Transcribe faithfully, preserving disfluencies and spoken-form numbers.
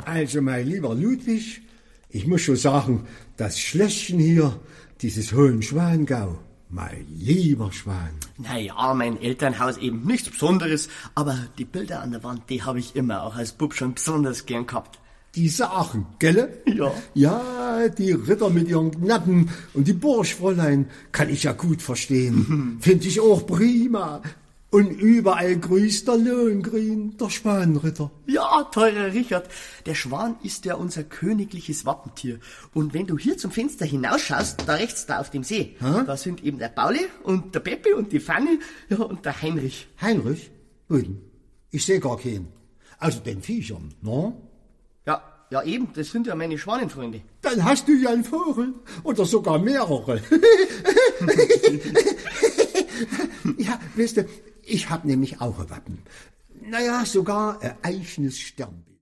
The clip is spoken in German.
Also, mein lieber Ludwig, ich muss schon sagen, das Schlösschen hier, dieses Hohenschwangau, mein lieber Schwan. Naja, mein Elternhaus eben nichts Besonderes, aber die Bilder an der Wand, die habe ich immer auch als Bub schon besonders gern gehabt. Die Sachen, gell? Ja. Ja, die Ritter mit ihren Knappen und die Burschfräulein kann ich ja gut verstehen. Finde ich auch prima. Und überall grüßt der Lohengrin, der Schwanenritter. Ja, teurer Richard, der Schwan ist ja unser königliches Wappentier. Und wenn du hier zum Fenster hinausschaust, da rechts da auf dem See, Hä? da sind eben der Pauli und der Peppi und die Fanny, ja, und der Heinrich. Heinrich? Wo denn? Ich sehe gar keinen. Also den Viechern, ne? Ja, ja eben, das sind ja meine Schwanenfreunde. Dann hast du ja einen Vogel. Oder sogar mehrere. Ja, wisst ihr, ich hab nämlich auch ein Wappen. Naja, sogar ein eigenes Sternbild.